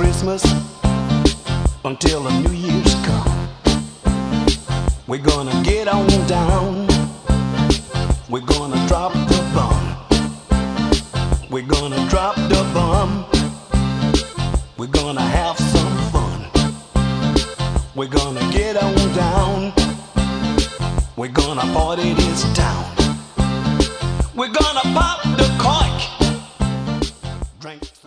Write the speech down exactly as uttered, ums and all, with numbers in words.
Christmas until the New Year's come. We're gonna get on down. We're gonna drop the bomb. We're gonna drop the bomb. We're gonna have some fun. We're gonna get on down. We're gonna party this town. We're gonna pop the cork. Drink.